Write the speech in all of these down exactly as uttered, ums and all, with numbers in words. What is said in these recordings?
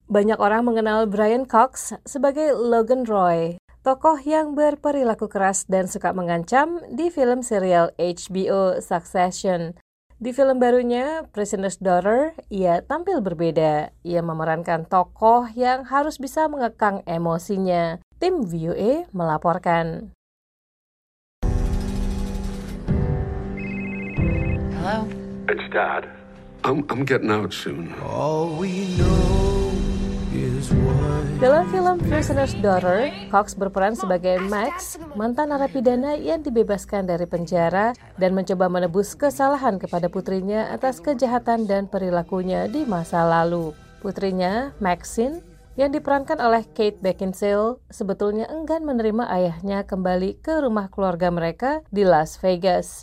Banyak orang mengenal Brian Cox sebagai Logan Roy, tokoh yang berperilaku keras dan suka mengancam di film serial H B O Succession. Di film barunya, Prisoner's Daughter, ia tampil berbeda. Ia memerankan tokoh yang harus bisa mengekang emosinya. Tim V O A melaporkan. Hello? It's Dad. I'm, I'm getting out soon. All we know is what... Dalam film Prisoner's Daughter, Cox berperan sebagai Max, mantan narapidana yang dibebaskan dari penjara dan mencoba menebus kesalahan kepada putrinya atas kejahatan dan perilakunya di masa lalu. Putrinya, Maxine, yang diperankan oleh Kate Beckinsale, sebetulnya enggan menerima ayahnya kembali ke rumah keluarga mereka di Las Vegas.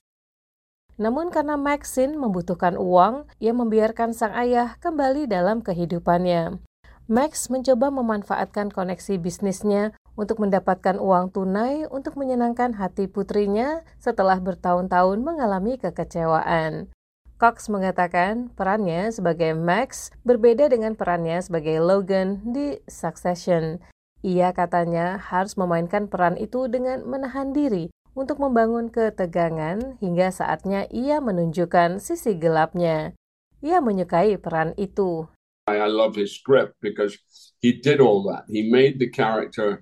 Namun karena Maxine membutuhkan uang, ia membiarkan sang ayah kembali dalam kehidupannya. Max mencoba memanfaatkan koneksi bisnisnya untuk mendapatkan uang tunai untuk menyenangkan hati putrinya setelah bertahun-tahun mengalami kekecewaan. Cox mengatakan perannya sebagai Max berbeda dengan perannya sebagai Logan di Succession. Ia katanya harus memainkan peran itu dengan menahan diri untuk membangun ketegangan hingga saatnya ia menunjukkan sisi gelapnya. Ia menyukai peran itu. I love his script because he did all that. He made the character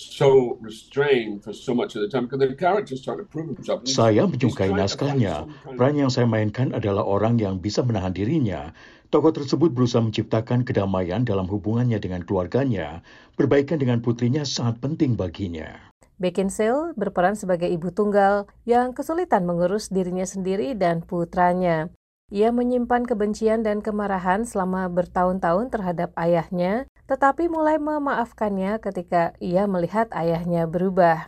so restrained for so much of the time because the character's trying to prove himself. Saya menyukai naskahnya. Peran yang saya mainkan adalah orang yang bisa menahan dirinya. Tokoh tersebut berusaha menciptakan kedamaian dalam hubungannya dengan keluarganya. Perbaikan dengan putrinya sangat penting baginya. Beckinsale berperan sebagai ibu tunggal yang kesulitan mengurus dirinya sendiri dan putranya. Ia menyimpan kebencian dan kemarahan selama bertahun-tahun terhadap ayahnya, tetapi mulai memaafkannya ketika ia melihat ayahnya berubah.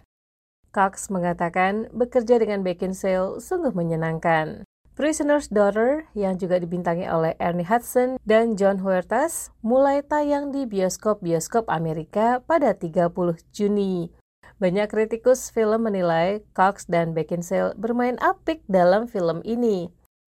Cox mengatakan bekerja dengan Beckinsale sungguh menyenangkan. Prisoner's Daughter, yang juga dibintangi oleh Ernie Hudson dan John Huertas, mulai tayang di bioskop-bioskop Amerika pada tiga puluh Juni. Banyak kritikus film menilai Cox dan Beckinsale bermain apik dalam film ini.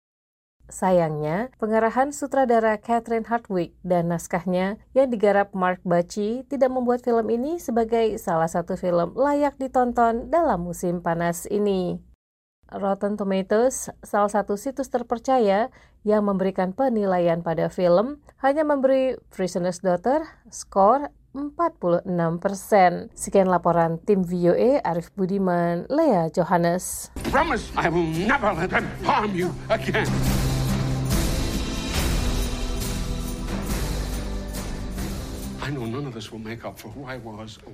Sayangnya, pengarahan sutradara Catherine Hardwicke dan naskahnya yang digarap Mark Bacci tidak membuat film ini sebagai salah satu film layak ditonton dalam musim panas ini. Rotten Tomatoes, salah satu situs terpercaya yang memberikan penilaian pada film, hanya memberi Prisoner's Daughter skor empat puluh enam persen. Sekian laporan tim V O A, Arif Budiman, Lea Johannes. Promise I will never let them harm you again. I know none of this will make up for who I was.